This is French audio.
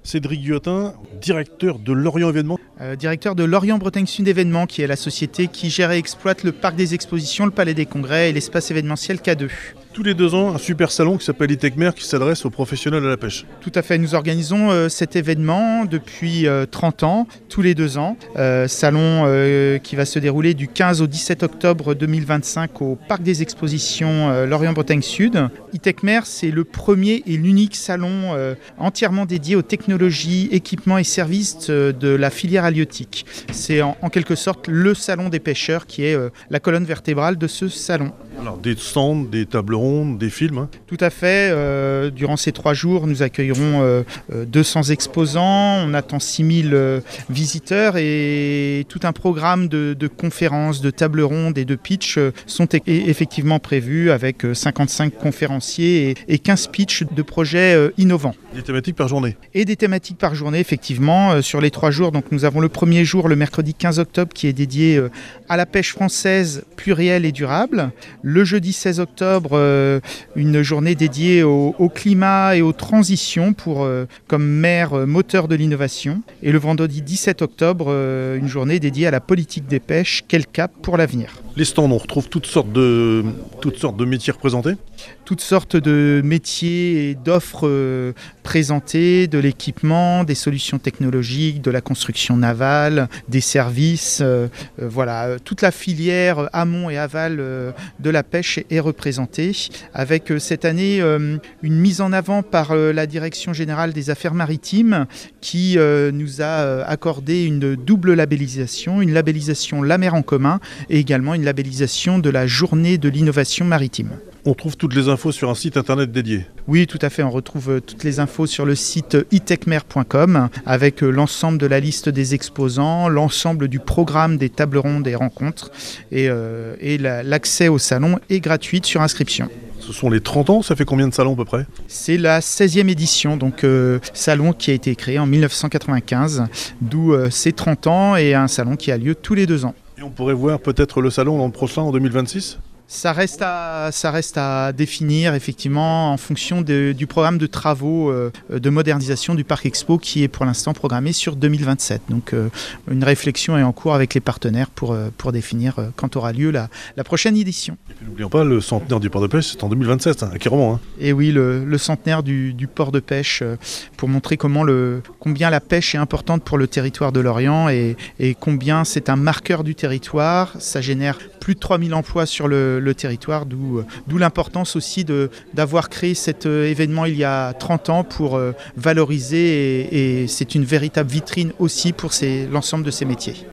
Cédric Guillotin, directeur de Lorient Événements. Directeur de Lorient Bretagne Sud Événements, qui est la société qui gère et exploite le parc des expositions, le palais des congrès et l'espace événementiel K2. Tous les 2 ans, un super salon qui s'appelle ITECMER qui s'adresse aux professionnels de la pêche. Tout à fait, nous organisons cet événement depuis 30 ans, tous les 2 ans. Salon qui va se dérouler du 15 au 17 octobre 2025 au parc des expositions Lorient Bretagne Sud. ITECMER, c'est le premier et l'unique salon entièrement dédié aux technologies, équipements et services de la filière halieutique. C'est en quelque sorte le salon des pêcheurs qui est la colonne vertébrale de ce salon. Alors des stands, des tables rondes, des films. Tout à fait. Durant ces 3 jours, nous accueillerons 200 exposants. On attend 6000 visiteurs et tout un programme de conférences, de tables rondes et de pitch sont effectivement prévus avec 55 conférenciers et 15 pitchs de projets innovants. Des thématiques par journée. Et des thématiques par journée, effectivement, sur les 3 jours. Donc nous avons le premier jour, le mercredi 15 octobre, qui est dédié à la pêche française plurielle et durable. Le jeudi 16 octobre, une journée dédiée au climat et aux transitions comme mer moteur de l'innovation. Et le vendredi 17 octobre, une journée dédiée à la politique des pêches, quel cap pour l'avenir. Les stands, on retrouve toutes sortes de métiers représentés. Toutes sortes de métiers et d'offres présentées, de l'équipement, des solutions technologiques, de la construction navale, des services. Voilà, toute la filière amont et aval de la pêche est représentée, avec cette année une mise en avant par la Direction générale des affaires maritimes qui nous a accordé une double labellisation, une labellisation La Mer en commun et également une labellisation de la Journée de l'innovation maritime. On trouve toutes les infos sur un site internet dédié. Oui, tout à fait. On retrouve toutes les infos sur le site itecmer.com avec l'ensemble de la liste des exposants, l'ensemble du programme des tables rondes et rencontres et l'accès au salon est gratuit sur inscription. Ce sont les 30 ans, ça fait combien de salons à peu près ? C'est la 16e édition, donc salon qui a été créé en 1995, d'où ses 30 ans et un salon qui a lieu tous les 2 ans. Et on pourrait voir peut-être le salon l'an prochain en 2026 ? Ça reste à définir effectivement en fonction du programme de travaux de modernisation du Parc Expo qui est pour l'instant programmé sur 2027. Donc une réflexion est en cours avec les partenaires pour définir quand aura lieu la prochaine édition. Et puis n'oublions pas, le centenaire du port de pêche, c'est en 2027, à Quironman. Et oui, le centenaire du port de pêche pour montrer combien la pêche est importante pour le territoire de Lorient et combien c'est un marqueur du territoire. Ça génère plus de 3000 emplois sur le territoire, d'où l'importance aussi d'avoir créé cet événement il y a 30 ans pour valoriser et c'est une véritable vitrine aussi pour l'ensemble de ces métiers.